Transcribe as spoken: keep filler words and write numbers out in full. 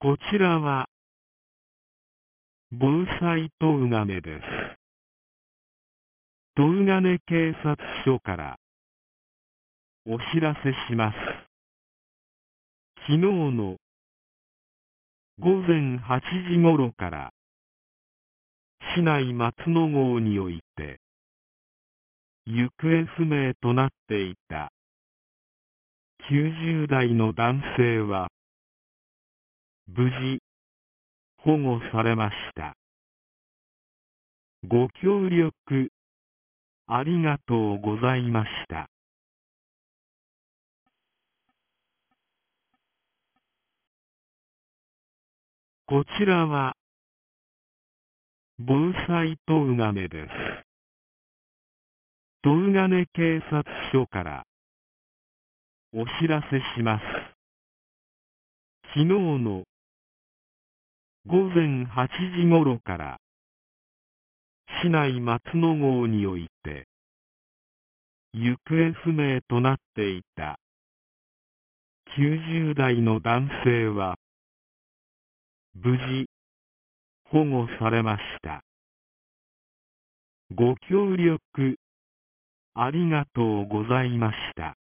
こちらは防災トウガネです。トウガネ警察署からお知らせします。昨日のごぜんはちじ頃から市内松野郷において行方不明となっていたきゅうじゅう代の男性は無事保護されました。ご協力ありがとうございました。こちらは防災トウガネです。トウガネ警察署からお知らせします。昨日のごぜんはちじ頃から市内松野郷において行方不明となっていたきゅうじゅう代の男性は無事保護されました。ご協力ありがとうございました。